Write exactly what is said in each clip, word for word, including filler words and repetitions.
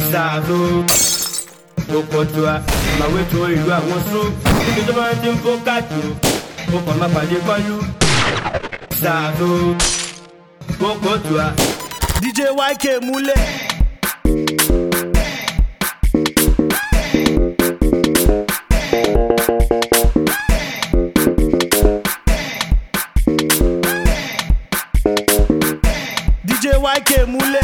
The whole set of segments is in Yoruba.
Zazo, Okotua, my way to you are one so. If you don't think for Katu, Open my body for you. Zazo, Okotua, D J Y K Mule. D J Y K Mule.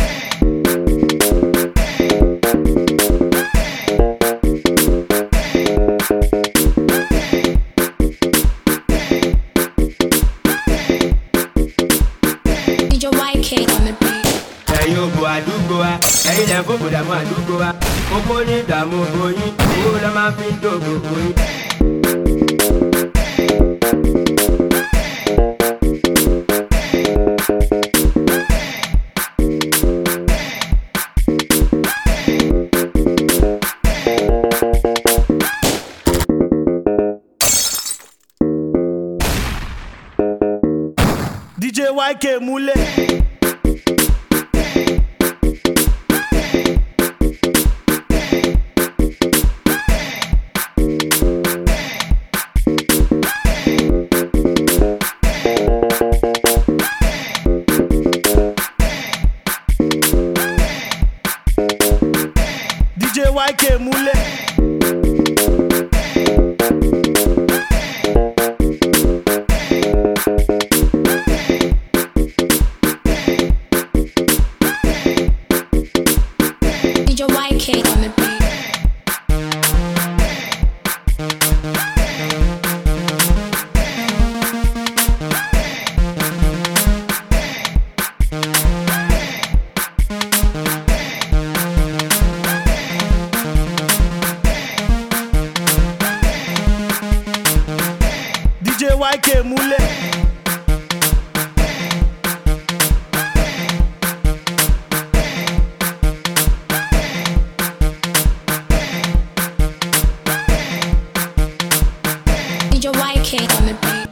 D J Y K on the beat. Hey yo, go adugo a, hey dem go da mo adugo a. Oko ni da mo boyin, o la ma fi dogo boyin. D J Y K Mule. D J Y K Mule. D J Y K on the beat. D J Y K Mule. D J Y K on the beat.